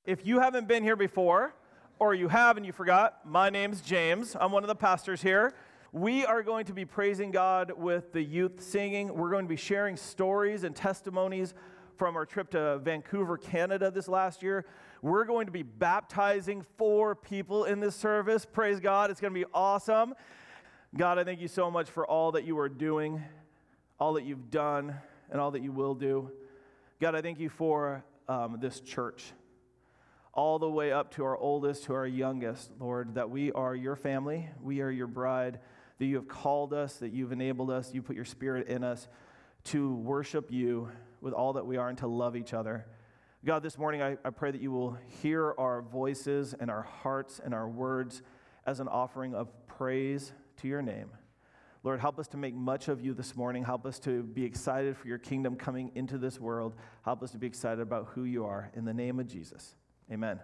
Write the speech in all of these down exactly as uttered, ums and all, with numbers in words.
If you haven't been here before, or you have and you forgot, my name's James. I'm one of the pastors here. We are going to be praising God with the youth singing. We're going to be sharing stories and testimonies from our trip to Vancouver, Canada this last year. We're going to be baptizing four people in this service. Praise God. It's going to be awesome. God, I thank you so much for all that you are doing, all that you've done, and all that you will do. God, I thank you for um, this church, all the way up to our oldest, to our youngest, Lord, that we are your family, we are your bride, that you have called us, that you've enabled us, you put your spirit in us to worship you with all that we are and to love each other. God, this morning I, I pray that you will hear our voices and our hearts and our words as an offering of praise to your name. Lord, help us to make much of you this morning. Help us to be excited for your kingdom coming into this world. Help us to be excited about who you are. In the name of Jesus. Amen.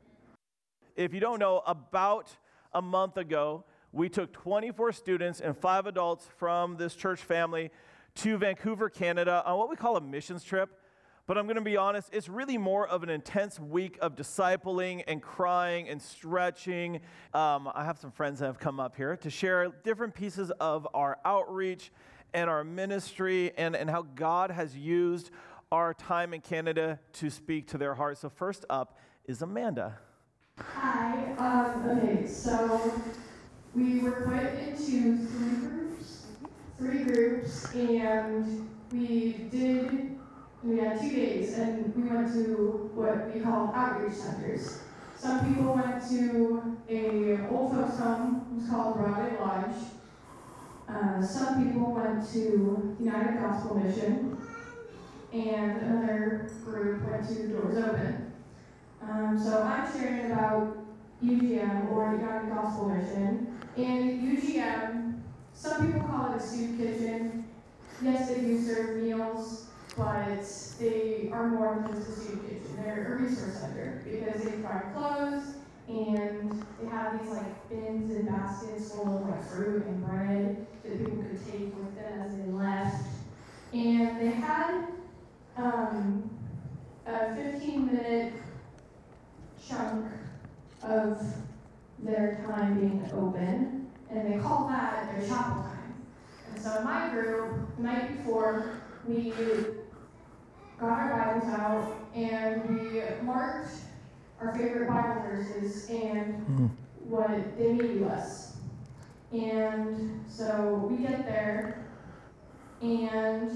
If you don't know, about a month ago, we took twenty-four students and five adults from this church family to Vancouver, Canada on what we call a missions trip. But I'm going to be honest, it's really more of an intense week of discipling and crying and stretching. Um, I have some friends that have come up here to share different pieces of our outreach and our ministry and, and how God has used our time in Canada to speak to their hearts. So first up is Amanda. Hi. Um, okay, so we were put into three groups, three groups, and we did, we had two days, and we went to what we call outreach centers. Some people went to a old folks home, it was called Broadway Lodge. Uh, some people went to United Gospel Mission, and another group went to Doors Open. Um, so I'm sharing about U G M, or United Gospel Mission. And U G M, some people call it a soup kitchen. Yes, they do serve meals, but they are more than just a soup kitchen. They're a resource center because they provide clothes, and they have these like bins and baskets full of like fruit and bread that people could take with them as they left. And they had um, a fifteen minute chunk of their time being open, and they call that their chapel time. And so in my group, the night before, we got our Bibles out, and we marked our favorite Bible verses and mm. what they mean to us. And so we get there, and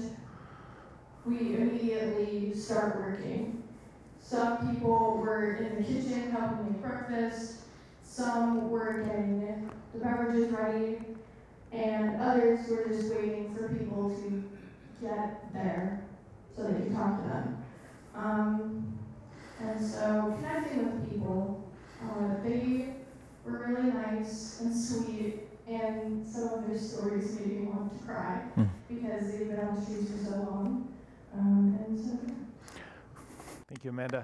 we immediately start working. Some people were in the kitchen helping make breakfast, some were getting the beverages ready, and others were just waiting for people to get there so they could talk to them. Um, and so connecting with people, uh, they were really nice and sweet, and some of their stories made me want to cry mm. because they've been on the streets for so long. Um, and so, yeah. Thank you, Amanda.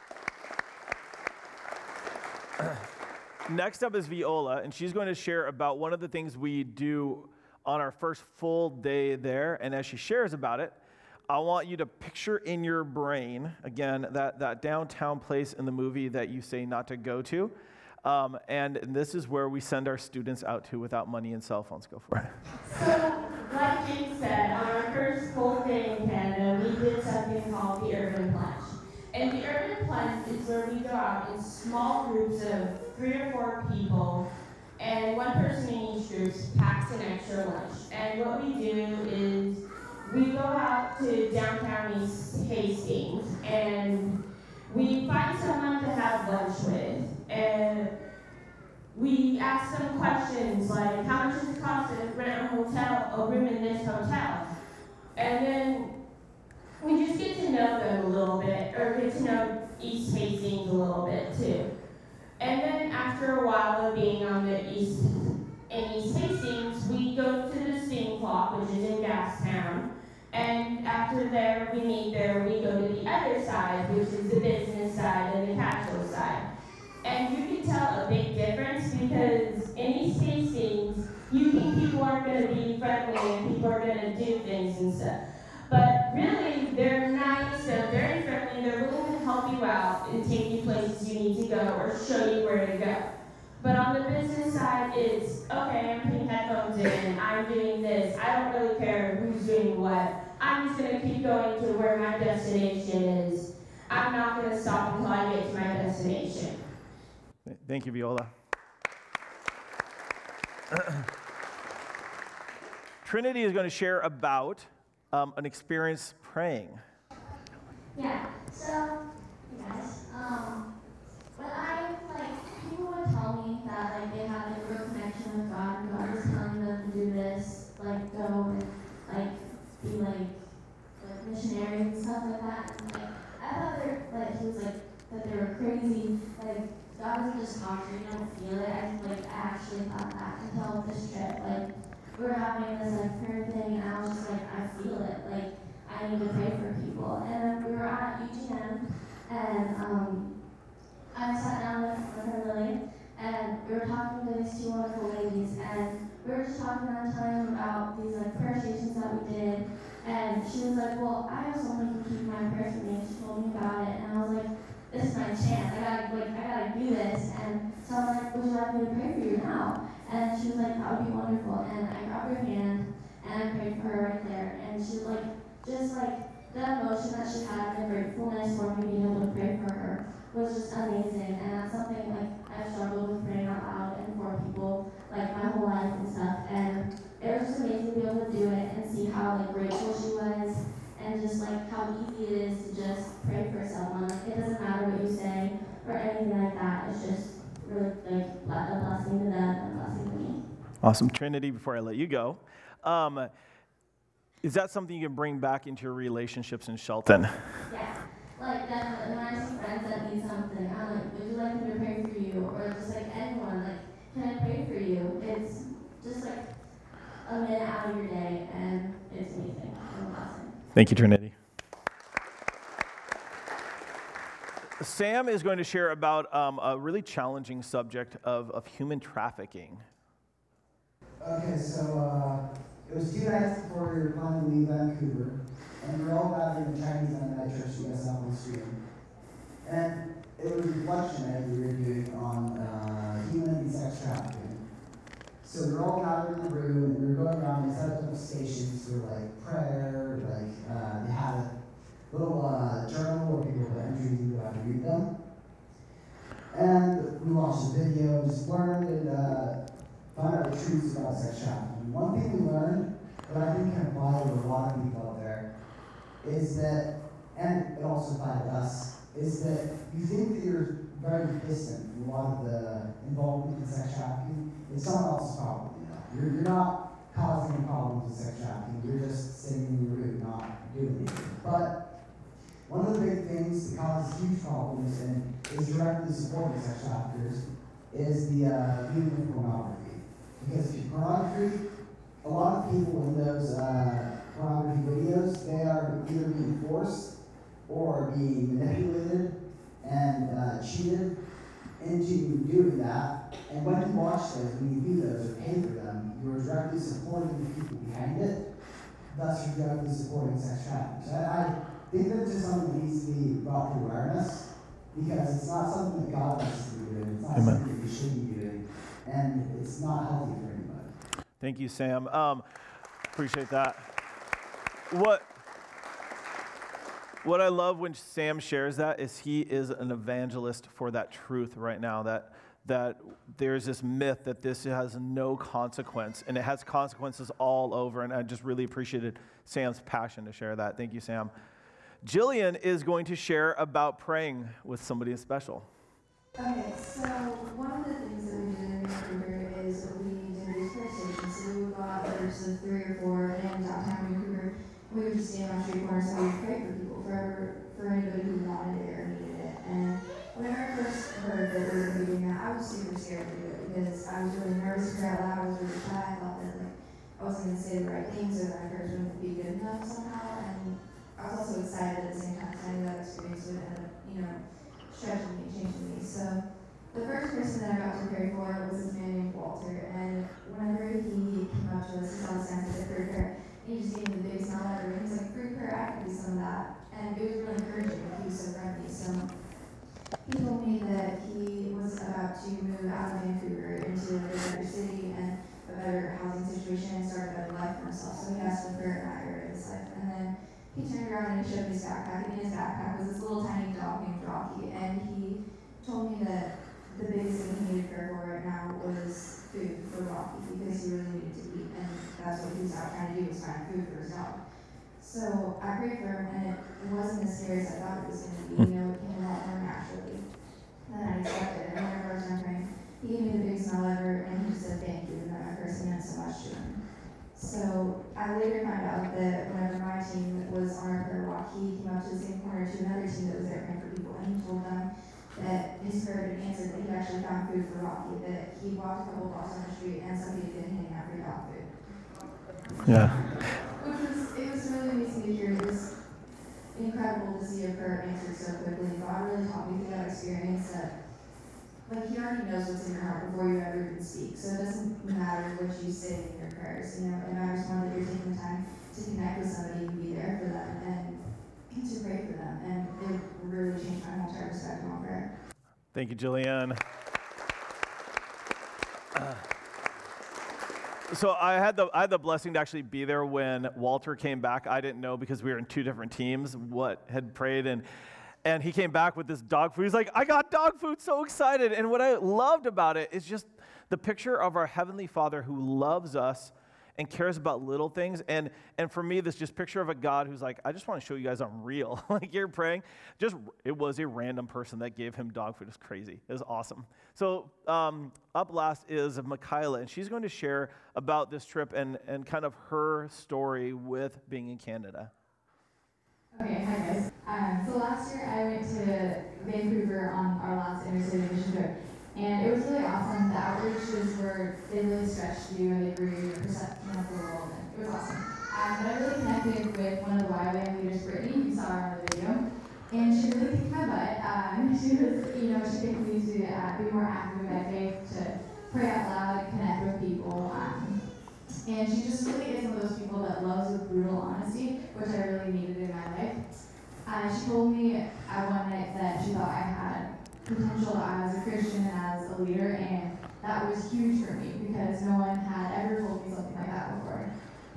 Next up is Viola, and she's going to share about one of the things we do on our first full day there. And as she shares about it, I want you to picture in your brain, again, that, that downtown place in the movie that you say not to go to. Um, and, and this is where we send our students out to without money and cell phones. Go for it. So, like James said, on our first full day in Canada, we did something called the Urban Plunge. And the Urban Plunge is where we go out in small groups of three or four people, and one person in each group packs an extra lunch. And what we do is we go out to downtown East Hastings, and we find someone to have lunch with, and we ask them questions like, how much does it cost to rent a hotel, a room in this hotel? And then we just get to know them a little bit, or get to know East Hastings a little bit too. And then after a while of being on the East, in East Hastings, we go to the Steam Clock, which is in Gastown. And after there, we meet there, we go to the other side, which is the business side and the casual side. And you can tell a big difference because in East Hastings, you think people are going to be friendly and people are going to do things and stuff. But really, they're nice, they're very friendly and they're willing to help you out and take you places you need to go or show you where to go. But on the business side, it's, okay, I'm putting headphones in, I'm doing this, I don't really care who's doing what. I'm just going to keep going to where my destination is. I'm not going to stop until I get to my destination. Thank you, Viola. Trinity is going to share about um, an experience praying. Yeah, so, you guys, um, when I, like, people would tell me that, like, they had a real connection with God, and God was telling them to do this, like, go and, like, be, like, like missionaries and stuff like that, and, like, I thought they were, like, he was, like, that they were crazy, like, God doesn't just talk to you, you don't feel it, I, like, I actually thought that until this trip, like, we were having this, like, prayer thing, and I was just, like, I feel it, like, I need to pray for people. And then we were at U G M, and um, I sat down with, with her Lily, and we were talking to these two wonderful ladies, and we were just talking and telling them about these like prayer stations that we did. And she was like, well, I have someone who can keep my prayers for me, and she told me about it, and I was like, this is my chance. I gotta like I gotta do this. And so I'm like, would you like me to pray for you now? And she was like, that would be wonderful. And I grabbed her hand and I prayed for her right there. And she was like, just like the emotion that she had and the gratefulness for me being able to pray for her was just amazing. And that's something like I've struggled with praying out loud and for people like my whole life and stuff. And it was just amazing to be able to do it and see how like grateful she was and just like how easy it is to just pray for someone. Like it doesn't matter what you say or anything like that. It's just really like a blessing to them and a blessing to me. Awesome. Trinity, before I let you go, um, is that something you can bring back into your relationships in Shelton? Yeah, like definitely. When I see friends that need something, I'm like, would you like me to pray for you? Or just like anyone, like, can I pray for you? It's just like a minute out of your day, and it's amazing. It's a blessing. Thank you, Trinity. Sam is going to share about um, a really challenging subject of, of human trafficking. Okay, so uh, it was two nights before we were planning to leave Vancouver, and we were all gathered in the Chinese Mennonite Church U S L on the street. And it was a reflection night we were doing on uh, human and sex trafficking. So we were all gathered in the room, and we were going around and set up stations for like prayer, like uh, they had a little uh, journal where people would enter you how to read them. And we watched the video, just learned and uh, found out the truths about sex trafficking. One thing we learned that I think can apply to a lot of people out there is that, and it also applied to us, is that you think that you're very distant from a lot of the involvement in sex trafficking. It's someone else's problem, you know. You're, you're not causing any problems with sex trafficking. You're just sitting in your room, not doing anything. But one of the big things that causes huge problems and is directly supporting sex traffickers is the uh, viewing of pornography. Because pornography, a lot of people in those uh, pornography videos, they are either being forced or being manipulated and uh, cheated into doing that. And when you watch those, when you view those or pay for them, you are directly supporting the people behind it. Thus, you're directly supporting sex trafficking. So I, I think that's just something that needs to be brought to awareness, because it's not something that God wants us to be doing. It's not Amen. something that we should be doing, and it's not healthy for anybody. Thank you, Sam. Um, appreciate that. What what I love when Sam shares that is he is an evangelist for that truth right now, that that there's this myth that this has no consequence, and it has consequences all over, and I just really appreciated Sam's passion to share that. Thank you, Sam. Jillian is going to share about praying with somebody special. Okay, so one of the things that we did in Vancouver is we did these prayer stations. So we would go out, there's like three or four names downtown Vancouver. We would just stand on street corners and we would pray for people, for, for anybody who wanted it or needed it. And whenever I first heard that we were going to be doing that, I was super scared to do it because I was really nervous to pray out loud. I was really shy. I thought that like I wasn't going to say the right things or that my prayers wouldn't be good enough somehow. And I was also excited at the same time because I knew that experience would end up, you know, stretching me, changing me. So the first person that I got to pray for was this man named Walter, and whenever he came up to us, he saw the signs of the free prayer, he just gave me the biggest smile ever. He was like, free prayer, I can do some of that. and it was really encouraging. He was so friendly. So he told me that he was about to move out of Vancouver into a better city and a better housing situation and start a better life for himself. So he asked for prayer in that area of his life. And then he turned around and he showed me his backpack, and in his backpack was this little tiny dog named Rocky. And he told me that the biggest thing he needed prayer for right now was food for Rocky, because he really needed to eat, and that's what he was out trying to do, was find food for his dog. So I prayed for him, and it, it wasn't as scary as I thought it was going to be. You know, it came a lot more naturally than I expected. And whenever I was done praying, he gave me the biggest smile ever, and he just said thank you, and that my person meant so much to him. So I later found out that whenever my team was on our prayer walk, he came out to the same corner to another team that was there praying for people, and he told them that his prayer had been answered, that he actually found food for Rocky, that he walked a couple blocks on the street and somebody had been handing out free dog food. Yeah. Which was, it was really amazing to hear. It was incredible to see a prayer answered so quickly. God really taught me through that experience that, like, he already knows what's in your heart before you ever even speak. So it doesn't matter what you say in your prayers. You know, it matters more that you're taking the time to connect with somebody and be there for them and to pray for them. And it really changed my whole entire perspective on prayer. Thank you, Jillian. Uh, so I had the I had the blessing to actually be there when Walter came back. I didn't know, because we were in two different teams, what had prayed, and and he came back with this dog food. He's like, I got dog food, so excited. And what I loved about it is just the picture of our Heavenly Father who loves us and cares about little things. And and for me, this just picture of a God who's like, I just want to show you guys I'm real. Like, you're praying. Just, it was a random person that gave him dog food. It's crazy. It was awesome. So um, up last is Michaela, and she's going to share about this trip and, and kind of her story with being in Canada. Okay, hi guys. Um, so last year I went to Vancouver on our last inner-city mission trip. And it was really awesome. The outreaches were, they really stretched you and they grew your perception of the world. And it was awesome. Um, but I really connected with one of the Y WAM leaders, Brittany, you saw her on the video. And she really kicked my butt. Um, she was, you know, she picked me to uh, be more active in my faith, to pray out loud and connect with people. Um, and she just really is one of those people that loves with brutal honesty, which I really needed in my life. Uh, she told me uh, one night that she thought I had potential as a Christian and as a leader, and that was huge for me because no one had ever told me something like that before.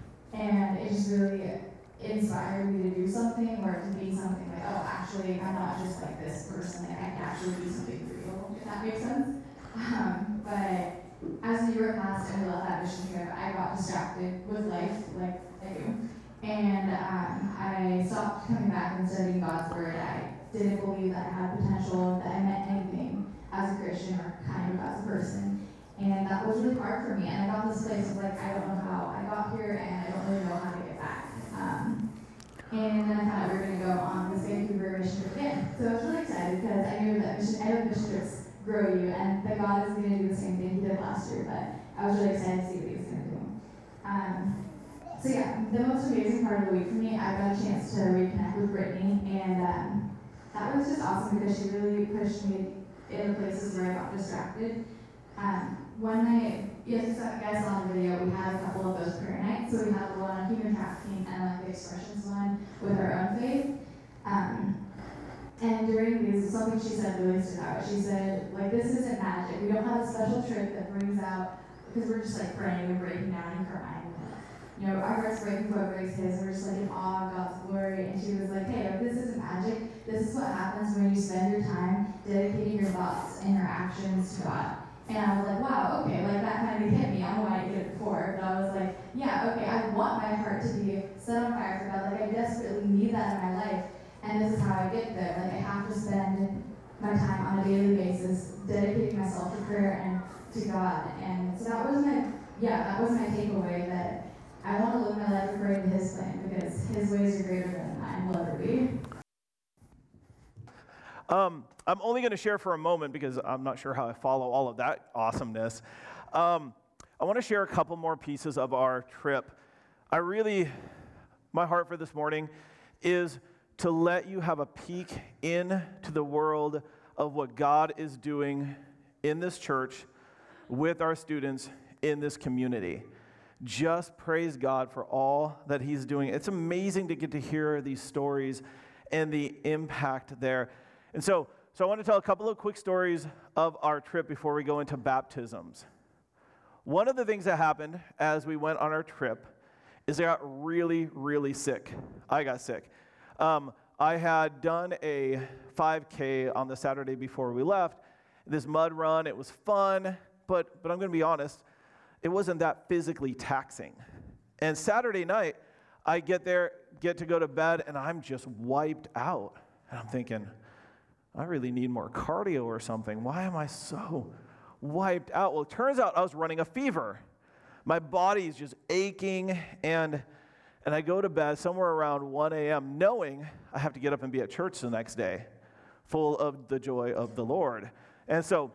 And it just really inspired me to do something, or to be something like, oh, actually, I'm not just like this person, like I can actually be something real, if that makes sense. Um, but as the year passed and we left that mission trip, I got distracted with life, like I do. And um, I stopped coming back and studying God's Word. I didn't believe that I had potential, that I meant anything as a Christian or kind of as a person. And that was really hard for me. And I got this place of like, I don't know how I got here and I don't really know how to get back. Um, and then I found out we were going to go on this Vancouver mission trip again. So I was really excited because I knew that mission, I know mission trips grow you, and that God is going to do the same thing he did last year. But I was really excited to see what he was going to do. Um, so yeah, the most amazing part of the week for me, I got a chance to reconnect with Brittany, and um, that was just awesome because she really pushed me in the places where I got distracted. Um, one night, yes, you guys saw in the video, we had a couple of those prayer nights. So we had the one on human trafficking and like the expressions one with our own faith. Um, and during these, something she said really stood out. She said, like, this isn't magic. We don't have a special trick that brings out, because we're just like praying and breaking down and crying. You know, our hearts break before it breaks his, and we're just like in awe of God's glory. And she was like, hey, like, this isn't magic. This is what happens when you spend your time dedicating your thoughts and your actions to God. And I was like, wow, okay, like that kind of hit me. I don't know why I did it before, but I was like, yeah, okay, I want my heart to be set on fire for God. Like, I desperately need that in my life. And this is how I get there. Like, I have to spend my time on a daily basis dedicating myself to prayer and to God. And so that was my, yeah, that was my takeaway, that I want to live my life according to his plan, because his ways are greater than mine will ever be. Um, I'm only going to share for a moment because I'm not sure how I follow all of that awesomeness. Um, I want to share a couple more pieces of our trip. I really, my heart for this morning is to let you have a peek into the world of what God is doing in this church with our students in this community. Just praise God for all that he's doing. It's amazing to get to hear these stories and the impact there. And so, so I want to tell a couple of quick stories of our trip before we go into baptisms. One of the things that happened as we went on our trip is I got really, really sick. I got sick. Um, I had done a five K on the Saturday before we left. This mud run, it was fun, but, but I'm going to be honest, it wasn't that physically taxing. And Saturday night, I get there, get to go to bed, and I'm just wiped out. And I'm thinking, I really need more cardio or something. Why am I so wiped out? Well, it turns out I was running a fever. My body is just aching, and and I go to bed somewhere around one a.m. knowing I have to get up and be at church the next day, full of the joy of the Lord. And so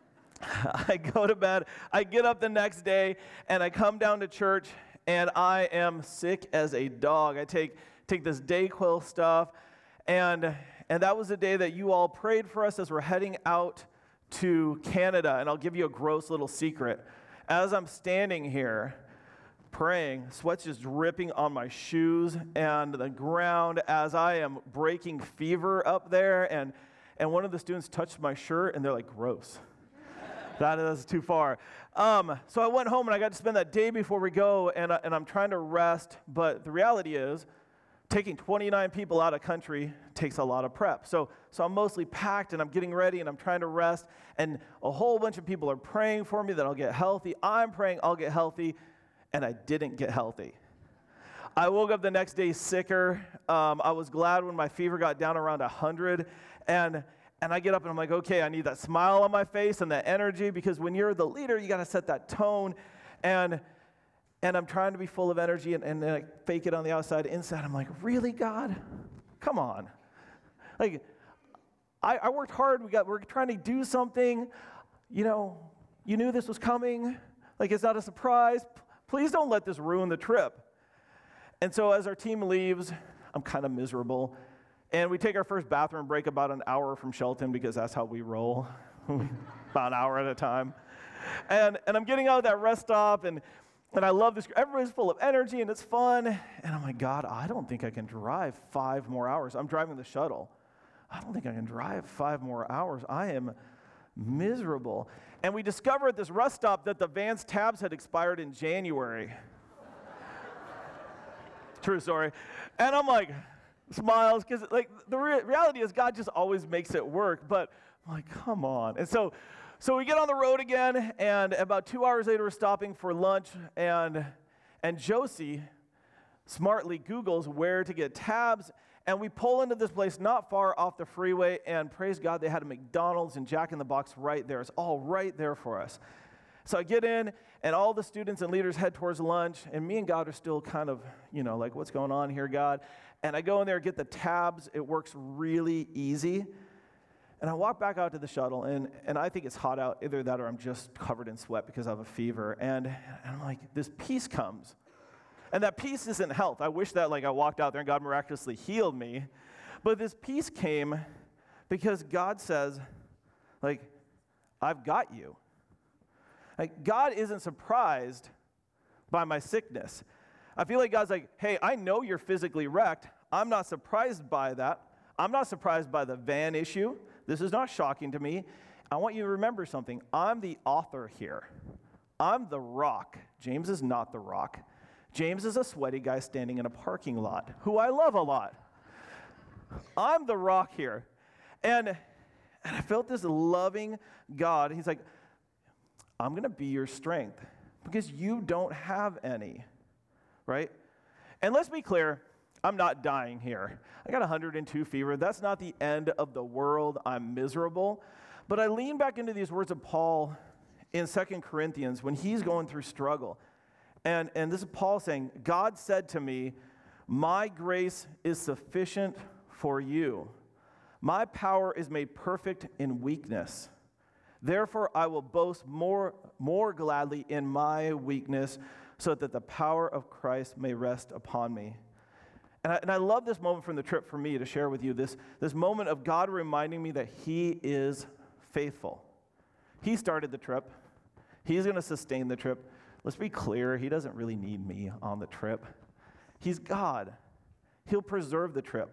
I go to bed, I get up the next day, and I come down to church, and I am sick as a dog. I take take this Dayquil stuff, and and that was the day that you all prayed for us as we're heading out to Canada. And I'll give you a gross little secret. As I'm standing here praying, sweat's just dripping on my shoes and the ground as I am breaking fever up there, and and one of the students touched my shirt, and they're like, gross. That is too far. Um, so I went home, and I got to spend that day before we go, and, I, and I'm trying to rest, but the reality is taking twenty-nine people out of country takes a lot of prep. So, so I'm mostly packed, and I'm getting ready, and I'm trying to rest, and a whole bunch of people are praying for me that I'll get healthy. I'm praying I'll get healthy, and I didn't get healthy. I woke up the next day sicker. Um, I was glad when my fever got down around one hundred, and And I get up and I'm like, okay, I need that smile on my face and that energy, because when you're the leader, you got to set that tone. And and I'm trying to be full of energy and, and, and I fake it on the outside. Inside, I'm like, really, God? Come on. Like, I, I worked hard. We got, we're trying to do something. You know, you knew this was coming. Like, it's not a surprise. P- please don't let this ruin the trip. And so as our team leaves, I'm kind of miserable. And we take our first bathroom break about an hour from Shelton, because that's how we roll, about an hour at a time. And and I'm getting out of that rest stop, and, and I love this. Everybody's full of energy, and it's fun. And I'm like, God, I don't think I can drive five more hours. I'm driving the shuttle. I don't think I can drive five more hours. I am miserable. And we discover at this rest stop that the Vans tabs had expired in January. True story. And I'm like, smiles, because like the re- reality is God just always makes it work, but I'm like, come on. And so so we get on the road again, and about two hours later we're stopping for lunch, and and Josie smartly Googles where to get tabs, and we pull into this place not far off the freeway, and praise God, they had a McDonald's and Jack in the Box right there. It's all right there for us. So I get in, and all the students and leaders head towards lunch, and me and God are still kind of, you know, like, what's going on here, God? And I go in there, get the tabs. It works really easy. And I walk back out to the shuttle, and, and I think it's hot out. Either that or I'm just covered in sweat because I have a fever. And, and I'm like, this peace comes. And that peace isn't health. I wish that like I walked out there and God miraculously healed me. But this peace came because God says, like, I've got you. Like, God isn't surprised by my sickness. I feel like God's like, hey, I know you're physically wrecked. I'm not surprised by that. I'm not surprised by the van issue. This is not shocking to me. I want you to remember something. I'm the author here. I'm the rock. James is not the rock. James is a sweaty guy standing in a parking lot, who I love a lot. I'm the rock here. And, and I felt this loving God. He's like, I'm going to be your strength because you don't have any. Right? And let's be clear, I'm not dying here. I got one hundred two fever. That's not the end of the world. I'm miserable. But I lean back into these words of Paul in Second Corinthians when he's going through struggle. And, and this is Paul saying, God said to me, my grace is sufficient for you. My power is made perfect in weakness. Therefore, I will boast more, more gladly in my weakness, so that the power of Christ may rest upon me. And I, and I love this moment from the trip for me to share with you, this, this moment of God reminding me that he is faithful. He started the trip. He's going to sustain the trip. Let's be clear, he doesn't really need me on the trip. He's God. He'll preserve the trip.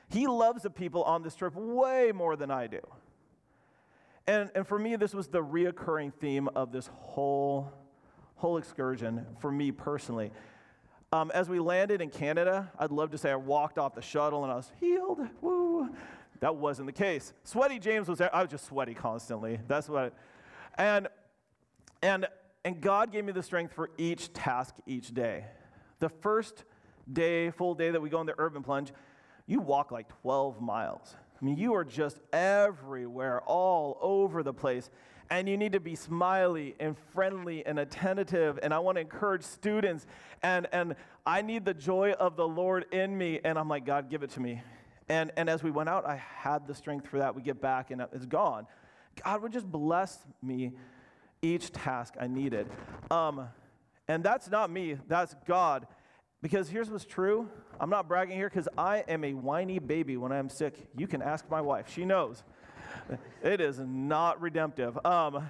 He loves the people on this trip way more than I do. And, and for me, this was the reoccurring theme of this whole, whole excursion for me personally. Um, as we landed in Canada, I'd love to say I walked off the shuttle and I was healed, woo. That wasn't the case. Sweaty James was there. I was just sweaty constantly. That's what, I, and, and, and God gave me the strength for each task each day. The first day, full day that we go on the urban plunge, you walk like twelve miles. I mean, you are just everywhere, all over the place. And you need to be smiley and friendly and attentive. And I want to encourage students. And, and I need the joy of the Lord in me. And I'm like, God, give it to me. And, and as we went out, I had the strength for that. We get back and it's gone. God would just bless me each task I needed. Um, and that's not me. That's God. Because here's what's true. I'm not bragging here because I am a whiny baby when I'm sick. You can ask my wife. She knows. It is not redemptive. Um,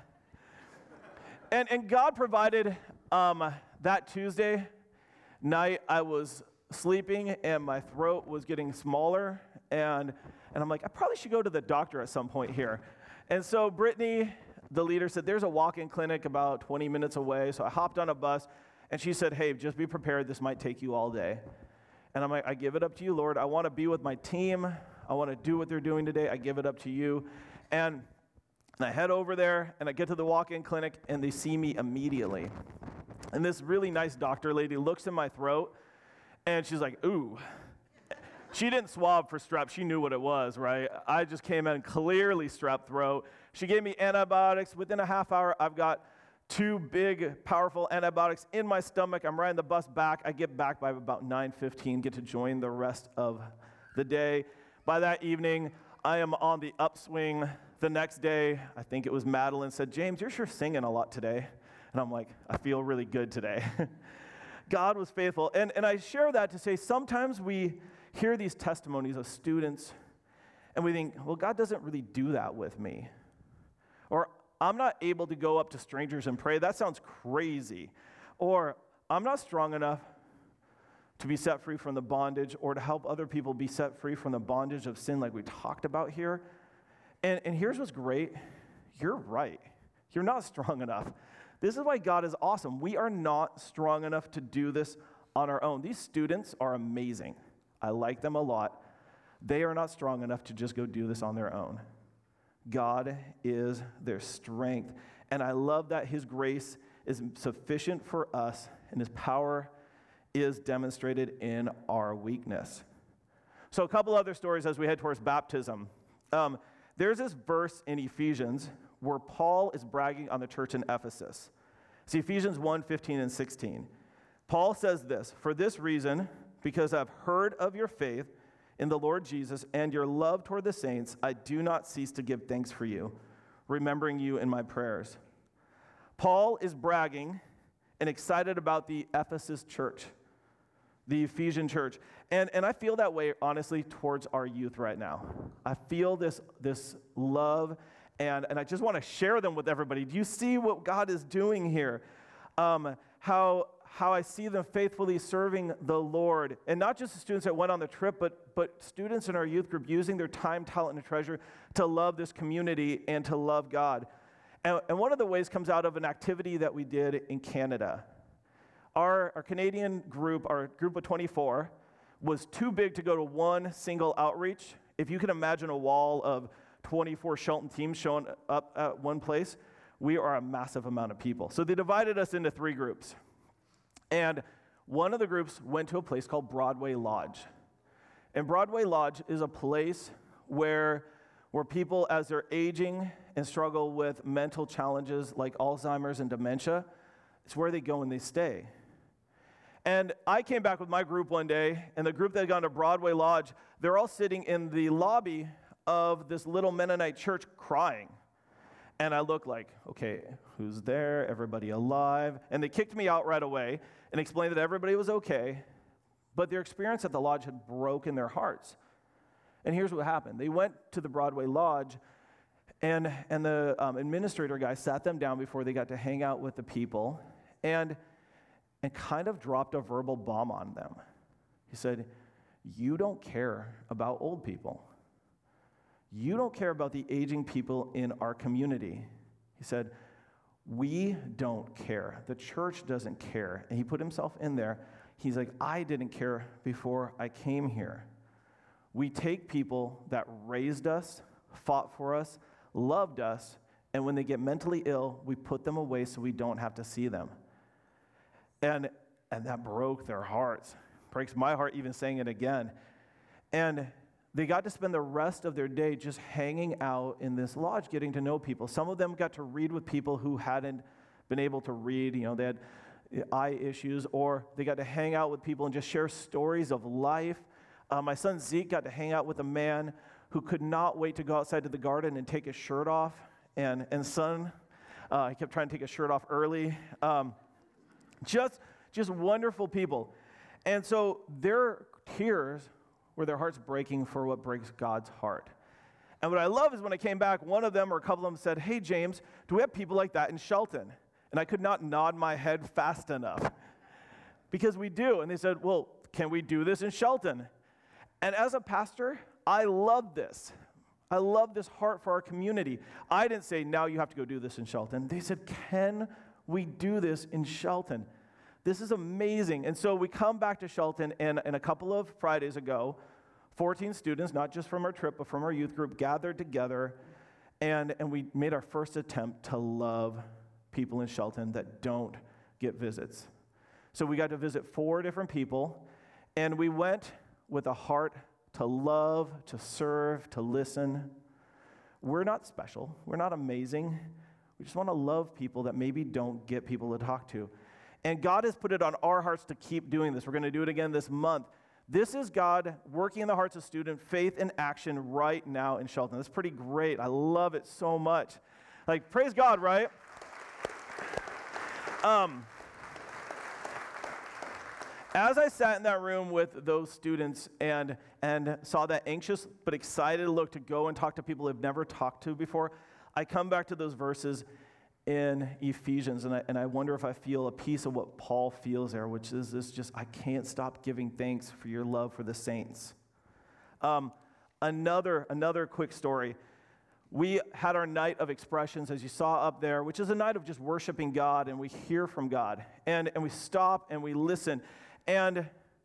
and, and God provided um, that Tuesday night. I was sleeping and my throat was getting smaller. And, and I'm like, I probably should go to the doctor at some point here. And so Brittany, the leader, said, there's a walk-in clinic about twenty minutes away. So I hopped on a bus. And she said, hey, just be prepared. This might take you all day. And I'm like, I give it up to you, Lord. I want to be with my team. I want to do what they're doing today. I give it up to you. And, and I head over there, and I get to the walk-in clinic, and they see me immediately. And this really nice doctor lady looks in my throat, and she's like, ooh. She didn't swab for strep. She knew what it was, right? I just came in clearly strep throat. She gave me antibiotics. Within a half hour, I've got two big, powerful antibiotics in my stomach. I'm riding the bus back. I get back by about nine fifteen, get to join the rest of the day. By that evening, I am on the upswing. The next day, I think it was Madeline said, James, you're sure singing a lot today. And I'm like, I feel really good today. God was faithful. And, and I share that to say sometimes we hear these testimonies of students and we think, well, God doesn't really do that with me. Or I'm not able to go up to strangers and pray. That sounds crazy. Or I'm not strong enough to be set free from the bondage or to help other people be set free from the bondage of sin like we talked about here. And, and here's what's great. You're right. You're not strong enough. This is why God is awesome. We are not strong enough to do this on our own. These students are amazing. I like them a lot. They are not strong enough to just go do this on their own. God is their strength. And I love that his grace is sufficient for us and his power is demonstrated in our weakness. So a couple other stories as we head towards baptism. Um, there's this verse in Ephesians where Paul is bragging on the church in Ephesus. It's Ephesians one, fifteen and sixteen. Paul says this, for this reason, because I've heard of your faith in the Lord Jesus and your love toward the saints, I do not cease to give thanks for you, remembering you in my prayers. Paul is bragging and excited about the Ephesus church, the Ephesian church. And, and I feel that way, honestly, towards our youth right now. I feel this, this love, and, and I just want to share them with everybody. Do you see what God is doing here? Um, how... how I see them faithfully serving the Lord. And not just the students that went on the trip, but, but students in our youth group using their time, talent, and treasure to love this community and to love God. And, and one of the ways comes out of an activity that we did in Canada. Our, our Canadian group, our group of twenty-four, was too big to go to one single outreach. If you can imagine a wall of twenty-four Shelton teams showing up at one place, we are a massive amount of people. So they divided us into three groups. And one of the groups went to a place called Broadway Lodge. And Broadway Lodge is a place where, where people, as they're aging and struggle with mental challenges like Alzheimer's and dementia, it's where they go and they stay. And I came back with my group one day, and the group that had gone to Broadway Lodge, they're all sitting in the lobby of this little Mennonite church crying. And I look like, okay, who's there? Everybody alive? And they kicked me out right away and explained that everybody was okay, but their experience at the lodge had broken their hearts. And here's what happened. They went to the Broadway Lodge, and, and the um, administrator guy sat them down before they got to hang out with the people and, and kind of dropped a verbal bomb on them. He said, you don't care about old people. You don't care about the aging people in our community. He said, we don't care. The church doesn't care. And he put himself in there. He's like, I didn't care before I came here. We take people that raised us, fought for us, loved us, and when they get mentally ill, we put them away so we don't have to see them. And, and that broke their hearts. Breaks my heart even saying it again. And they got to spend the rest of their day just hanging out in this lodge, getting to know people. Some of them got to read with people who hadn't been able to read. You know, they had eye issues, or they got to hang out with people and just share stories of life. Uh, my son Zeke got to hang out with a man who could not wait to go outside to the garden and take his shirt off. And, and son, uh, he kept trying to take his shirt off early. Um, just, just wonderful people. And so their tears were their hearts breaking for what breaks God's heart. And what I love is when I came back, one of them or a couple of them said, hey, James, do we have people like that in Shelton? And I could not nod my head fast enough because we do. And they said, well, can we do this in Shelton? And as a pastor, I love this. I love this heart for our community. I didn't say, now you have to go do this in Shelton. They said, can we do this in Shelton? This is amazing. And so we come back to Shelton, and, and a couple of Fridays ago, fourteen students, not just from our trip, but from our youth group, gathered together, and, and we made our first attempt to love people in Shelton that don't get visits. So we got to visit four different people, and we went with a heart to love, to serve, to listen. We're not special. We're not amazing. We just want to love people that maybe don't get people to talk to. And God has put it on our hearts to keep doing this. We're going to do it again this month. This is God working in the hearts of students, faith in action right now in Shelton. That's pretty great. I love it so much. Like, praise God, right? Um, as I sat in that room with those students and, and saw that anxious but excited look to go and talk to people they've never talked to before, I come back to those verses in Ephesians, and I, and I wonder if I feel a piece of what Paul feels there, which is this just, I can't stop giving thanks for your love for the saints. Um, another, another quick story. We had our night of expressions, as you saw up there, which is a night of just worshiping God, and we hear from God, and, and we stop and we listen. And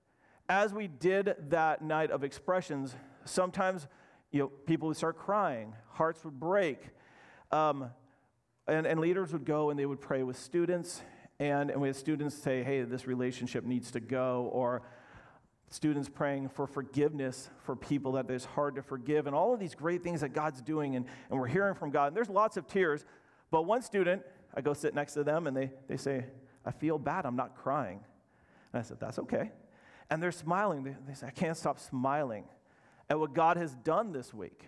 as we did that night of expressions, sometimes, you know, people would start crying, hearts would break, um, And, and leaders would go and they would pray with students, and, and we had students say, hey, this relationship needs to go, or students praying for forgiveness for people that it's hard to forgive, and all of these great things that God's doing, and, and we're hearing from God, and there's lots of tears. But one student, I go sit next to them, and they, they say, I feel bad, I'm not crying. And I said, that's okay. And they're smiling. They, they say, I can't stop smiling at what God has done this week.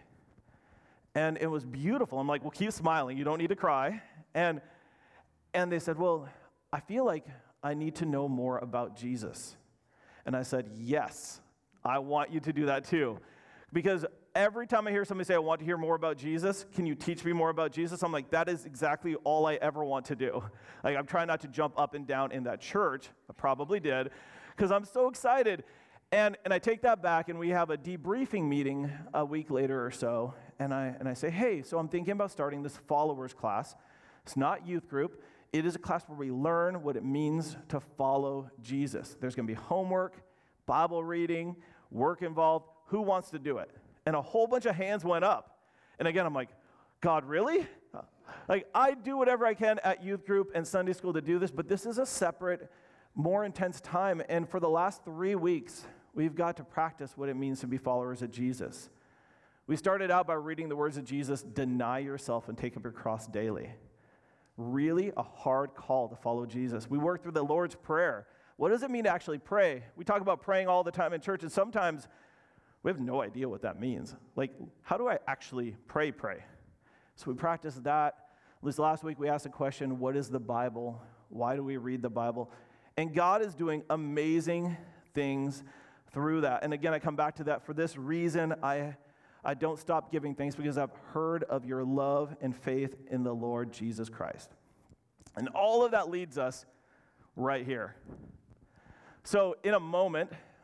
And it was beautiful. I'm like, well, keep smiling. You don't need to cry. And and they said, well, I feel like I need to know more about Jesus. And I said, yes, I want you to do that too. Because every time I hear somebody say, I want to hear more about Jesus, can you teach me more about Jesus? I'm like, that is exactly all I ever want to do. Like, I'm trying not to jump up and down in that church. I probably did, because I'm so excited. And and I take that back, and we have a debriefing meeting a week later or so, and I and I say, hey, so I'm thinking about starting this followers class. It's not youth group. It is a class where we learn what it means to follow Jesus. There's going to be homework, Bible reading, work involved. Who wants to do it? And a whole bunch of hands went up. And again, I'm like, God, really? Like, I do whatever I can at youth group and Sunday school to do this, but this is a separate, more intense time. And for the last three weeks, we've got to practice what it means to be followers of Jesus. We started out by reading the words of Jesus, deny yourself and take up your cross daily. Really a hard call to follow Jesus. We worked through the Lord's Prayer. What does it mean to actually pray? We talk about praying all the time in church, and sometimes we have no idea what that means. Like, how do I actually pray, pray? So we practiced that. This last week we asked the question, what is the Bible? Why do we read the Bible? And God is doing amazing things through that. And again, I come back to that. For this reason, I, I don't stop giving thanks, because I've heard of your love and faith in the Lord Jesus Christ. And all of that leads us right here. So in a moment,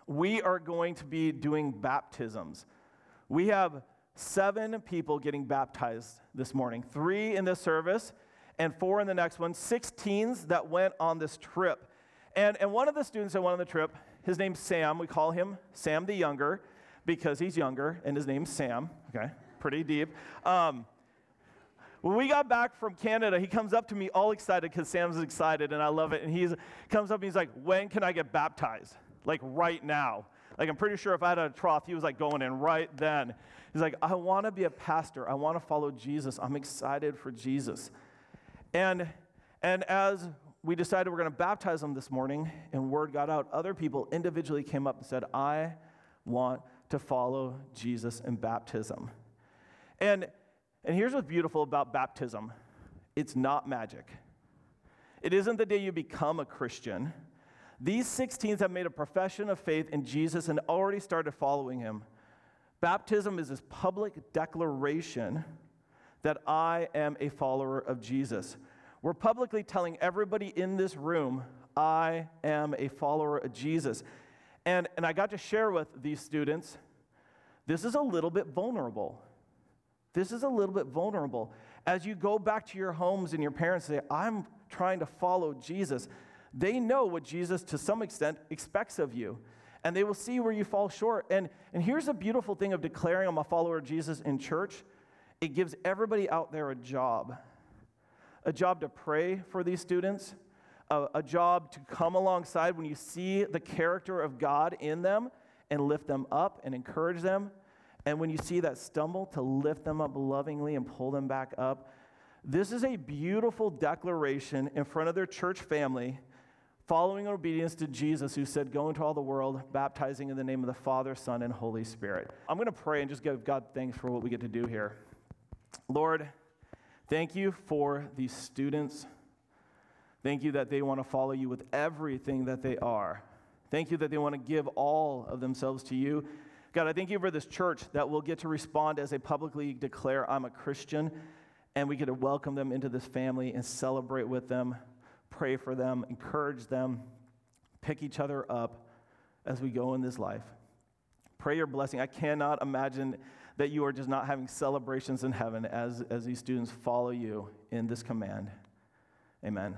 we are going to be doing baptisms. We have seven people getting baptized this morning, three in this service and four in the next one, six teens that went on this trip. And, and one of the students that went on the trip, his name's Sam. We call him Sam the Younger because he's younger, and his name's Sam. Okay, pretty deep. Um, when we got back from Canada, he comes up to me all excited because Sam's excited, and I love it. And he comes up and he's like, when can I get baptized? Like right now. Like I'm pretty sure if I had a trough, he was like going in right then. He's like, I want to be a pastor. I want to follow Jesus. I'm excited for Jesus. And, and as we decided we're going to baptize him this morning, and word got out, other people individually came up and said, I want to follow Jesus in baptism. And, and here's what's beautiful about baptism. It's not magic. It isn't the day you become a Christian. These sixteens have made a profession of faith in Jesus and already started following him. Baptism is this public declaration that I am a follower of Jesus. We're publicly telling everybody in this room, I am a follower of Jesus. And, and I got to share with these students, this is a little bit vulnerable. This is a little bit vulnerable. As you go back to your homes and your parents say, I'm trying to follow Jesus, they know what Jesus, to some extent, expects of you. And they will see where you fall short. And, and here's the beautiful thing of declaring I'm a follower of Jesus in church. It gives everybody out there a job. A job to pray for these students. A, a job to come alongside when you see the character of God in them and lift them up and encourage them. And when you see that stumble, to lift them up lovingly and pull them back up. This is a beautiful declaration in front of their church family, following obedience to Jesus, who said, go into all the world, baptizing in the name of the Father, Son, and Holy Spirit. I'm going to pray and just give God thanks for what we get to do here. Lord, thank you for these students. Thank you that they want to follow you with everything that they are. Thank you that they want to give all of themselves to you. God, I thank you for this church that will get to respond as they publicly declare, I'm a Christian, and we get to welcome them into this family and celebrate with them, pray for them, encourage them, pick each other up as we go in this life. Pray your blessing. I cannot imagine that you are just not having celebrations in heaven as, as these students follow you in this command. Amen.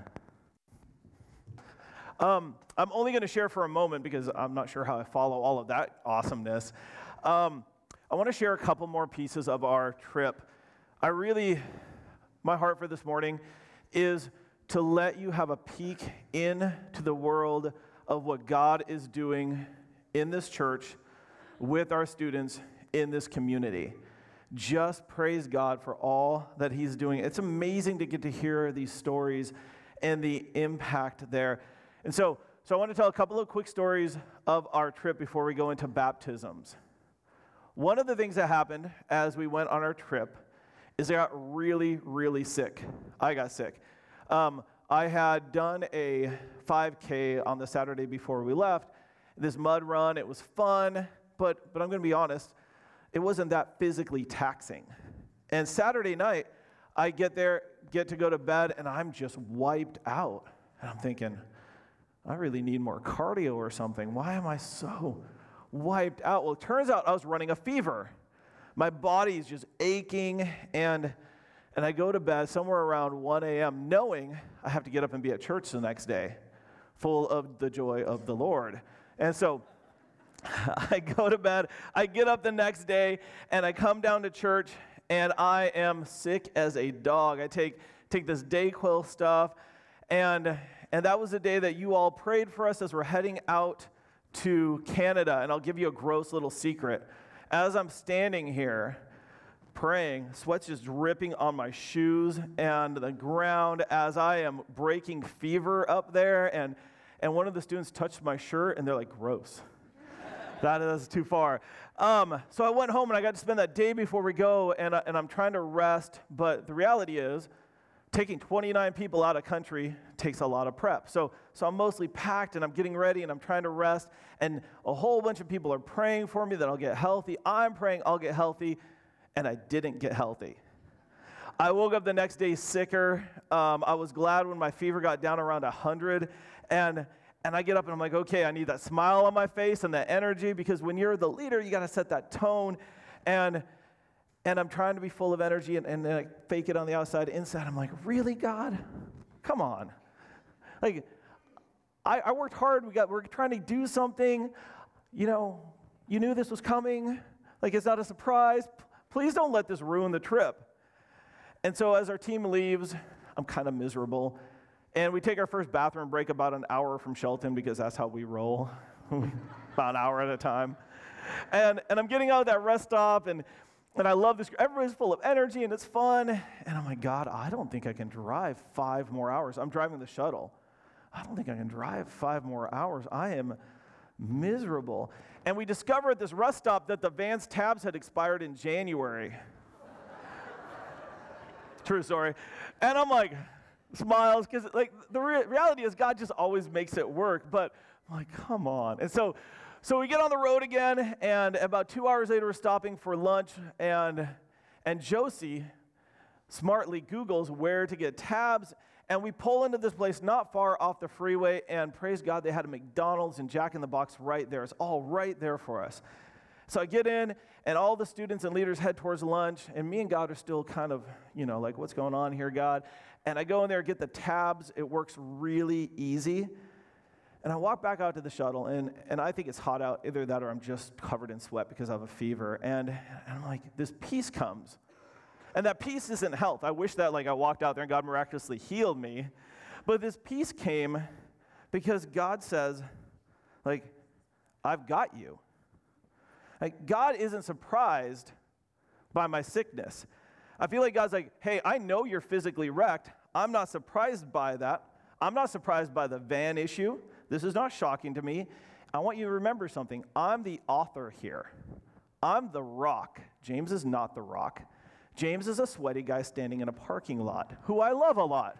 Um, I'm only going to share for a moment because I'm not sure how I follow all of that awesomeness. Um, I want to share a couple more pieces of our trip. I really, my heart for this morning is to let you have a peek into the world of what God is doing in this church with our students in this community. Just praise God for all that he's doing. It's amazing to get to hear these stories and the impact there. And so, so I want to tell a couple of quick stories of our trip before we go into baptisms. One of the things that happened as we went on our trip is I got really, really sick. I got sick. Um, I had done a five K on the Saturday before we left. This mud run, it was fun, but, but I'm going to be honest, it wasn't that physically taxing. And Saturday night, I get there, get to go to bed, and I'm just wiped out. And I'm thinking, I really need more cardio or something. Why am I so wiped out? Well, it turns out I was running a fever. My body's just aching, and and I go to bed somewhere around one a.m. knowing I have to get up and be at church the next day, full of the joy of the Lord. And so I go to bed, I get up the next day, and I come down to church, and I am sick as a dog. I take take this Dayquil stuff, and and that was the day that you all prayed for us as we're heading out to Canada. And I'll give you a gross little secret. As I'm standing here praying, sweat's just dripping on my shoes and the ground as I am breaking fever up there, and and one of the students touched my shirt, and they're like, gross. That is too far. Um, so I went home, and I got to spend that day before we go, and, I, and I'm trying to rest, but the reality is, taking twenty-nine people out of country takes a lot of prep. So, so I'm mostly packed, and I'm getting ready, and I'm trying to rest, and a whole bunch of people are praying for me that I'll get healthy. I'm praying I'll get healthy, and I didn't get healthy. I woke up the next day sicker. Um, I was glad when my fever got down around one hundred, and and I get up and I'm like, okay, I need that smile on my face and that energy, because when you're the leader, you got to set that tone. And and I'm trying to be full of energy and, and, and I fake it on the outside. Inside, I'm like, really, God? Come on. Like, I, I worked hard. We got, we're trying to do something. You know, you knew this was coming. Like, it's not a surprise. P- please don't let this ruin the trip. And so as our team leaves, I'm kind of miserable. And we take our first bathroom break about an hour from Shelton, because that's how we roll, about an hour at a time. And and I'm getting out of that rest stop, and, and I love this. Everybody's full of energy, and it's fun. And I'm like, God, I don't think I can drive five more hours. I'm driving the shuttle. I don't think I can drive five more hours. I am miserable. And we discover at this rest stop that the Vans tabs had expired in January. True story. And I'm like, smiles, because like the re- reality is God just always makes it work. But I'm like, come on. And so, so we get on the road again, and about two hours later, we're stopping for lunch, and and Josie smartly Googles where to get tabs, and we pull into this place not far off the freeway, and praise God, they had a McDonald's and Jack in the Box right there. It's all right there for us. So I get in, and all the students and leaders head towards lunch, and me and God are still kind of, you know, like, what's going on here, God? And I go in there, get the tabs. It works really easy. And I walk back out to the shuttle, and, and I think it's hot out, either that or I'm just covered in sweat because I have a fever. And, and I'm like, this peace comes. And that peace isn't health. I wish that like I walked out there and God miraculously healed me. But this peace came because God says, like, I've got you. Like, God isn't surprised by my sickness. I feel like God's like, hey, I know you're physically wrecked. I'm not surprised by that. I'm not surprised by the van issue. This is not shocking to me. I want you to remember something. I'm the author here. I'm the rock. James is not the rock. James is a sweaty guy standing in a parking lot, who I love a lot.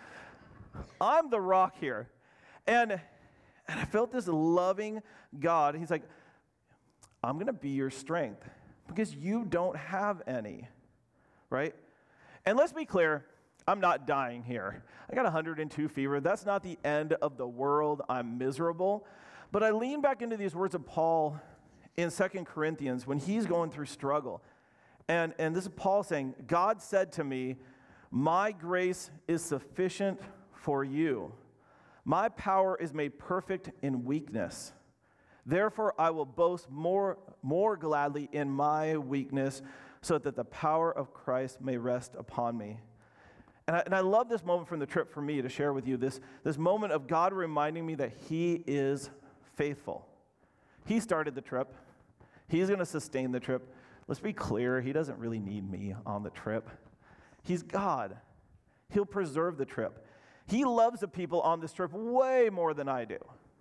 I'm the rock here. And, and I felt this loving God. He's like, I'm going to be your strength because you don't have any, right? And let's be clear, I'm not dying here. I got one hundred two fever. That's not the end of the world. I'm miserable. But I lean back into these words of Paul in Second Corinthians when he's going through struggle. And, and this is Paul saying, God said to me, my grace is sufficient for you. My power is made perfect in weakness. Therefore, I will boast more, more gladly in my weakness, so that the power of Christ may rest upon me. And I, and I love this moment from the trip for me to share with you, this, this moment of God reminding me that he is faithful. He started the trip. He's going to sustain the trip. Let's be clear, he doesn't really need me on the trip. He's God. He'll preserve the trip. He loves the people on this trip way more than I do.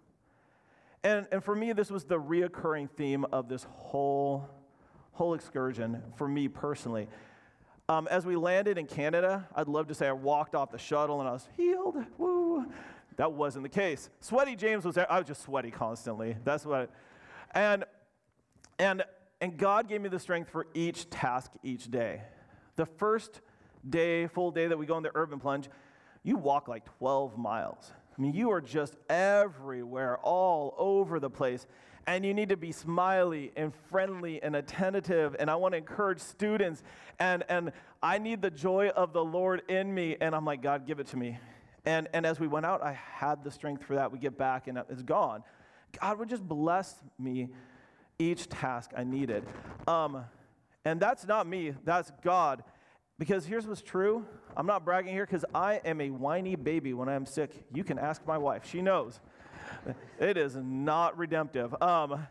And, and for me, this was the reoccurring theme of this whole, whole excursion for me personally. Um, as we landed in Canada, I'd love to say I walked off the shuttle and I was healed. Woo! That wasn't the case. Sweaty James was there. I was just sweaty constantly. That's what. I, and and and God gave me the strength for each task each day. The first day, full day that we go in the urban plunge, you walk like twelve miles. I mean, you are just everywhere, all over the place. And you need to be smiley and friendly and attentive. And I want to encourage students. And, and I need the joy of the Lord in me. And I'm like, God, give it to me. And, and as we went out, I had the strength for that. We get back and it's gone. God would just bless me each task I needed. Um, and that's not me. That's God. Because here's what's true. I'm not bragging here because I am a whiny baby when I'm sick. You can ask my wife. She knows. It is not redemptive. Um,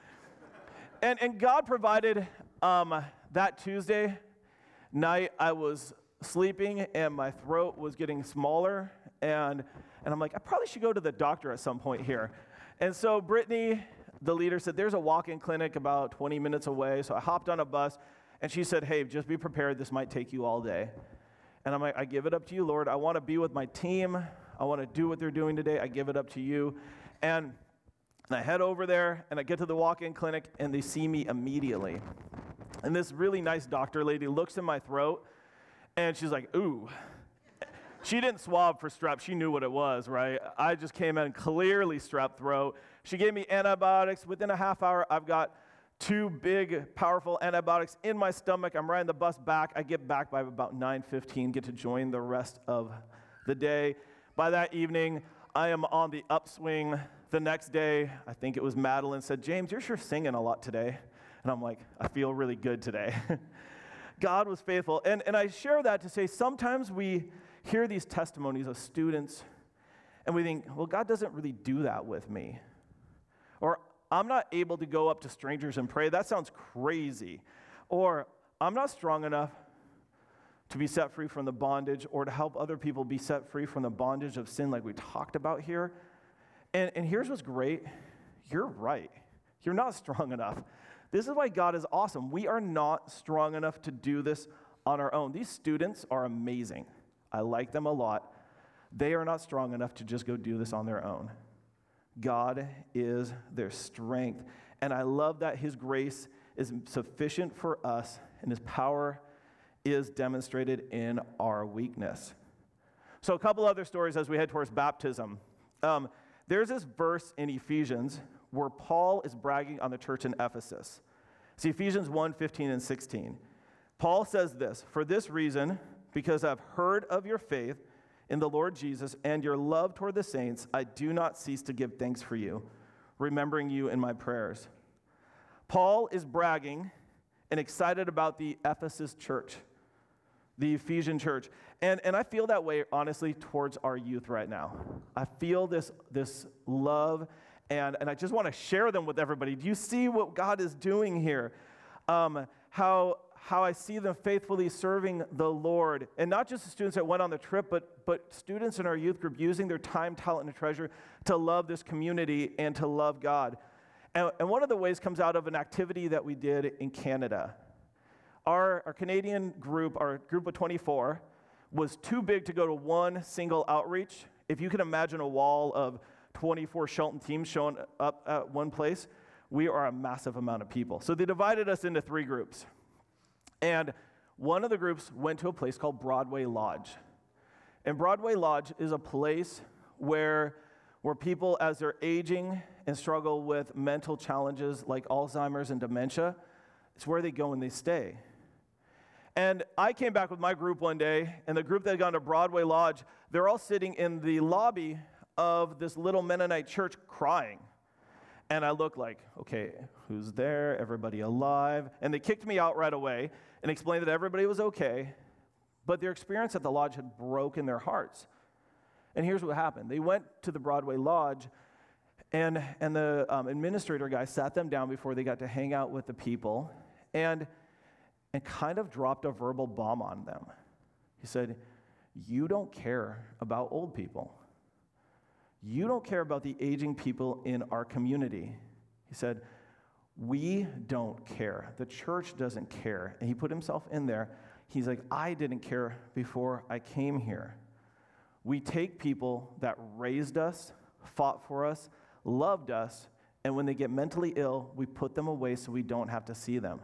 and, and God provided um, that Tuesday night. I was sleeping and my throat was getting smaller. And, and I'm like, I probably should go to the doctor at some point here. And so Brittany, the leader, said, there's a walk-in clinic about twenty minutes away. So I hopped on a bus. And she said, hey, just be prepared. This might take you all day. And I'm like, I give it up to you, Lord. I want to be with my team. I want to do what they're doing today. I give it up to you. And, and I head over there, and I get to the walk-in clinic, and they see me immediately. And this really nice doctor lady looks in my throat, and she's like, ooh. She didn't swab for strep. She knew what it was, right? I just came in clearly strep throat. She gave me antibiotics. Within a half hour, I've got two big, powerful antibiotics in my stomach. I'm riding the bus back. I get back by about nine fifteen, get to join the rest of the day. By that evening, I am on the upswing. The next day, I think it was Madeline said, James, you're sure singing a lot today. And I'm like, I feel really good today. God was faithful. And, and I share that to say sometimes we hear these testimonies of students and we think, well, God doesn't really do that with me. Or I'm not able to go up to strangers and pray. That sounds crazy. Or I'm not strong enough to be set free from the bondage or to help other people be set free from the bondage of sin like we talked about here. And, and here's what's great. You're right. You're not strong enough. This is why God is awesome. We are not strong enough to do this on our own. These students are amazing. I like them a lot. They are not strong enough to just go do this on their own. God is their strength. And I love that his grace is sufficient for us and his power is demonstrated in our weakness. So a couple other stories as we head towards baptism. Um, there's this verse in Ephesians where Paul is bragging on the church in Ephesus. See, Ephesians one, fifteen and sixteen. Paul says this, for this reason, because I've heard of your faith in the Lord Jesus and your love toward the saints, I do not cease to give thanks for you, remembering you in my prayers. Paul is bragging and excited about the Ephesus church, the Ephesian church. And, and I feel that way, honestly, towards our youth right now. I feel this, this love, and, and I just want to share them with everybody. Do you see what God is doing here? Um, how, how I see them faithfully serving the Lord. And not just the students that went on the trip, but, but students in our youth group using their time, talent, and treasure to love this community and to love God. And, and one of the ways comes out of an activity that we did in Canada. Our, our Canadian group, our group of twenty-four, was too big to go to one single outreach. If you can imagine a wall of twenty-four Shelton teams showing up at one place, we are a massive amount of people. So they divided us into three groups. And one of the groups went to a place called Broadway Lodge. And Broadway Lodge is a place where, where people, as they're aging and struggle with mental challenges like Alzheimer's and dementia, it's where they go and they stay. And I came back with my group one day, and the group that had gone to Broadway Lodge, they're all sitting in the lobby of this little Mennonite church crying. And I look like, okay, who's there? Everybody alive? And they kicked me out right away and explained that everybody was okay, but their experience at the lodge had broken their hearts. And here's what happened. They went to the Broadway Lodge, and, and the um, administrator guy sat them down before they got to hang out with the people, and and kind of dropped a verbal bomb on them. He said, you don't care about old people. You don't care about the aging people in our community. He said, we don't care. The church doesn't care. And he put himself in there. He's like, I didn't care before I came here. We take people that raised us, fought for us, loved us, and when they get mentally ill, we put them away so we don't have to see them.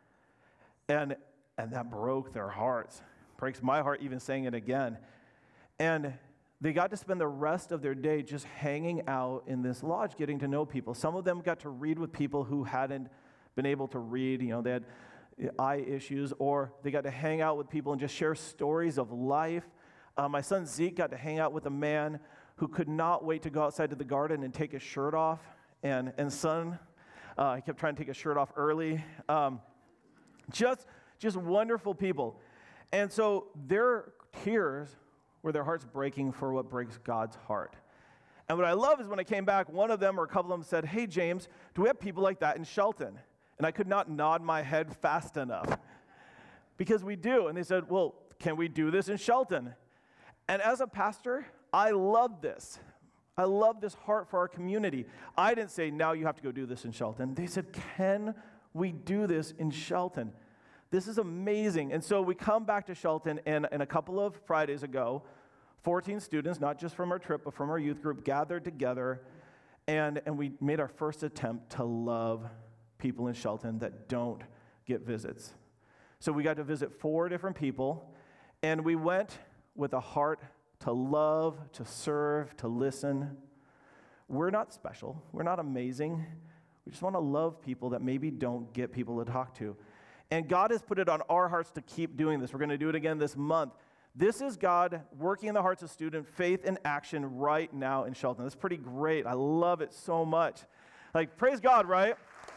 And and that broke their hearts. Breaks my heart even saying it again. And they got to spend the rest of their day just hanging out in this lodge, getting to know people. Some of them got to read with people who hadn't been able to read. You know, they had eye issues, or they got to hang out with people and just share stories of life. Uh, my son Zeke got to hang out with a man who could not wait to go outside to the garden and take his shirt off. And, and son, uh, he kept trying to take his shirt off early. Um, Just, just wonderful people. And so their tears were their hearts breaking for what breaks God's heart. And what I love is when I came back, one of them or a couple of them said, hey, James, do we have people like that in Shelton? And I could not nod my head fast enough because we do. And they said, well, can we do this in Shelton? And as a pastor, I love this. I love this heart for our community. I didn't say, now you have to go do this in Shelton. They said, can we do this in Shelton? This is amazing. And so we come back to Shelton, and, and a couple of Fridays ago, fourteen students, not just from our trip, but from our youth group, gathered together, and, and we made our first attempt to love people in Shelton that don't get visits. So we got to visit four different people, and we went with a heart to love, to serve, to listen. We're not special. We're not amazing. We just want to love people that maybe don't get people to talk to. And God has put it on our hearts to keep doing this. We're going to do it again this month. This is God working in the hearts of students, faith in action right now in Shelton. That's pretty great. I love it so much. Like, praise God, right?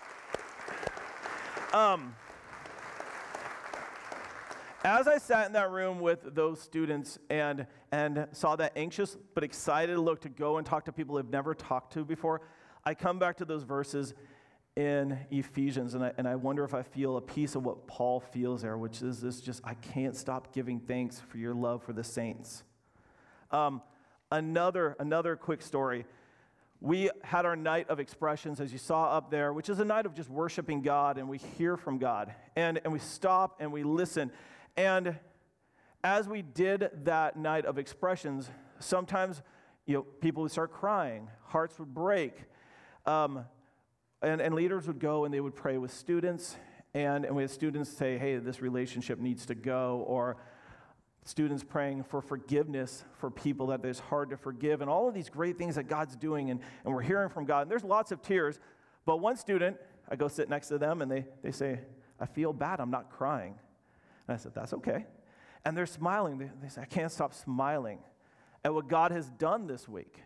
Um, as I sat in that room with those students and, and saw that anxious but excited look to go and talk to people they've never talked to before, I come back to those verses in Ephesians, and I, and I wonder if I feel a piece of what Paul feels there, which is this just, I can't stop giving thanks for your love for the saints. Um, another, another quick story. We had our night of expressions, as you saw up there, which is a night of just worshiping God, and we hear from God. And, and we stop and we listen. And as we did that night of expressions, sometimes you know, people would start crying, hearts would break. Um, And, and leaders would go and they would pray with students, and, and we had students say, hey, this relationship needs to go, or students praying for forgiveness for people that it's hard to forgive, and all of these great things that God's doing, and, and we're hearing from God, and there's lots of tears. But one student, I go sit next to them, and they, they say, I feel bad, I'm not crying. And I said, that's okay. And they're smiling. They, they say, I can't stop smiling at what God has done this week.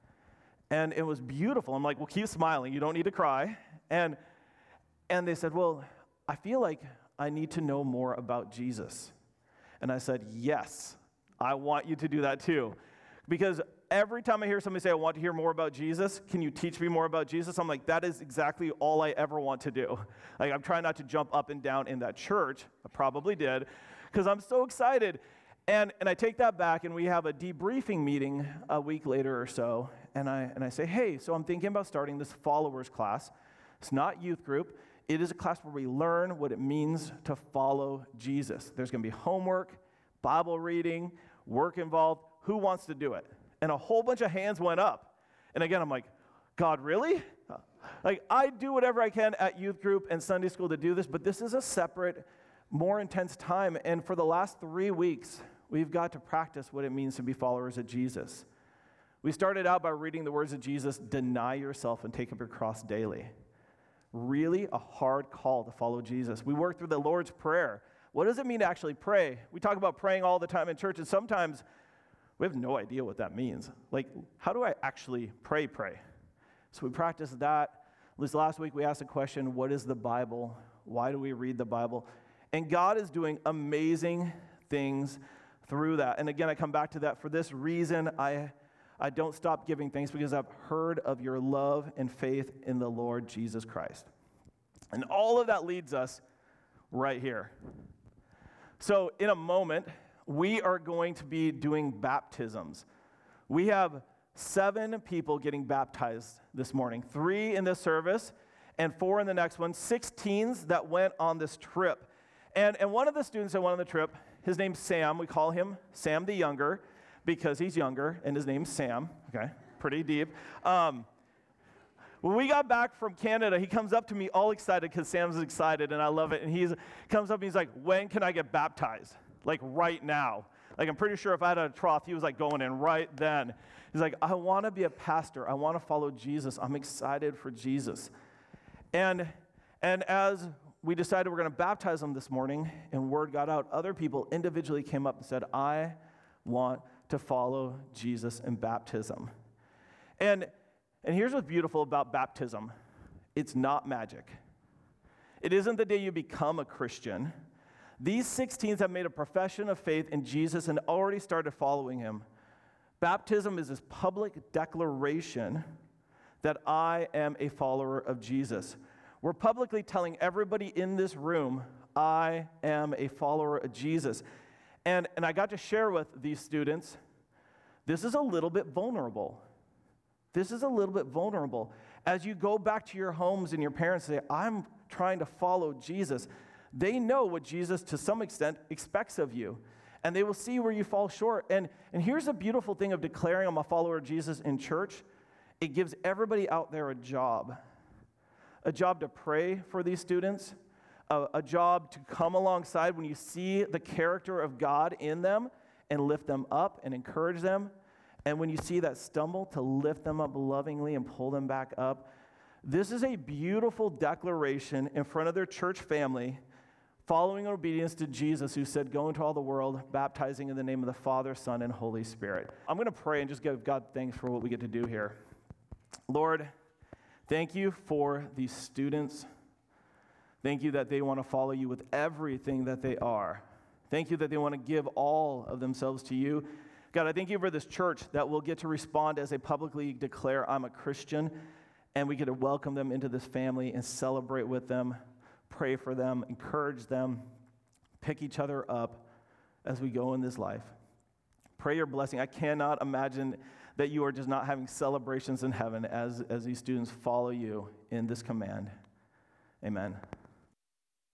And it was beautiful. I'm like, well, keep smiling. You don't need to cry. And and they said, well, I feel like I need to know more about Jesus. And I said, yes, I want you to do that too. Because every time I hear somebody say, I want to hear more about Jesus, can you teach me more about Jesus? I'm like, that is exactly all I ever want to do. Like, I'm trying not to jump up and down in that church. I probably did, because I'm so excited. And and I take that back, and we have a debriefing meeting a week later or so, and I and I say, hey, so I'm thinking about starting this followers class. It's not youth group. It is a class where we learn what it means to follow Jesus. There's going to be homework, Bible reading, work involved. Who wants to do it? And a whole bunch of hands went up. And again, I'm like, God, really? Like, I do whatever I can at youth group and Sunday school to do this, but this is a separate, more intense time. And for the last three weeks, we've got to practice what it means to be followers of Jesus. We started out by reading the words of Jesus, deny yourself and take up your cross daily. Really a hard call to follow Jesus. We worked through the Lord's Prayer. What does it mean to actually pray? We talk about praying all the time in church, and sometimes we have no idea what that means. Like, how do I actually pray, pray? So we practiced that. This last week we asked the question, what is the Bible? Why do we read the Bible? And God is doing amazing things through that. And again, I come back to that. For this reason, I, I don't stop giving thanks, because I've heard of your love and faith in the Lord Jesus Christ. And all of that leads us right here. So in a moment, we are going to be doing baptisms. We have seven people getting baptized this morning, three in this service and four in the next one, six teens that went on this trip. And, and one of the students that went on the trip, his name's Sam. We call him Sam the Younger because he's younger, and his name's Sam. Okay, pretty deep. Um, when we got back from Canada, he comes up to me all excited because Sam's excited, and I love it. And he comes up and he's like, when can I get baptized? Like right now. Like, I'm pretty sure if I had a trough, he was like going in right then. He's like, I want to be a pastor. I want to follow Jesus. I'm excited for Jesus. And, and as we decided we're going to baptize him this morning, and word got out, other people individually came up and said, I want to follow Jesus in baptism. And, and here's what's beautiful about baptism. It's not magic. It isn't the day you become a Christian. These sixteens have made a profession of faith in Jesus and already started following him. Baptism is this public declaration that I am a follower of Jesus. We're publicly telling everybody in this room, I am a follower of Jesus. And, and I got to share with these students, this is a little bit vulnerable. This is a little bit vulnerable. As you go back to your homes and your parents say, I'm trying to follow Jesus, they know what Jesus, to some extent, expects of you. And they will see where you fall short. And, and here's the beautiful thing of declaring I'm a follower of Jesus in church. It gives everybody out there a job. A job to pray for these students. A, a job to come alongside when you see the character of God in them and lift them up and encourage them. And when you see that stumble, to lift them up lovingly and pull them back up. This is a beautiful declaration in front of their church family, following obedience to Jesus, who said, go into all the world, baptizing in the name of the Father, Son, and Holy Spirit. I'm going to pray and just give God thanks for what we get to do here. Lord, thank you for these students. Thank you that they want to follow you with everything that they are. Thank you that they want to give all of themselves to you. God, I thank you for this church that will get to respond as they publicly declare, I'm a Christian, and we get to welcome them into this family and celebrate with them, pray for them, encourage them, pick each other up as we go in this life. Pray your blessing. I cannot imagine that you are just not having celebrations in heaven as, as these students follow you in this command. Amen.